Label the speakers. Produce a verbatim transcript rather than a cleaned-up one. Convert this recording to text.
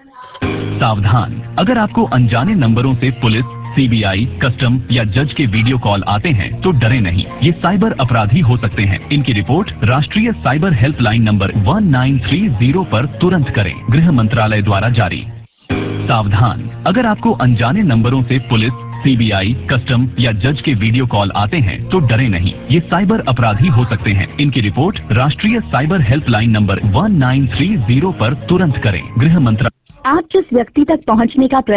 Speaker 1: सावधान, अगर आपको अनजाने नंबरों से पुलिस, सीबीआई, कस्टम या जज के वीडियो कॉल आते हैं तो डरे नहीं, ये साइबर अपराधी हो सकते हैं। इनकी रिपोर्ट राष्ट्रीय cyber helpline number one nine three zero पर तुरंत करें। गृह मंत्रालय द्वारा जारी। सावधान, अगर आपको अनजाने नंबरों से पुलिस, सीबीआई, कस्टम या जज के वीडियो कॉल आते हैं तो डरे नहीं, ये साइबर अपराधी हो सकते हैं। इनकी रिपोर्ट राष्ट्रीय cyber helpline number one nine three zero पर तुरंत करें। गृह मंत्रालय।
Speaker 2: आप जिस व्यक्ति तक पहुंचने का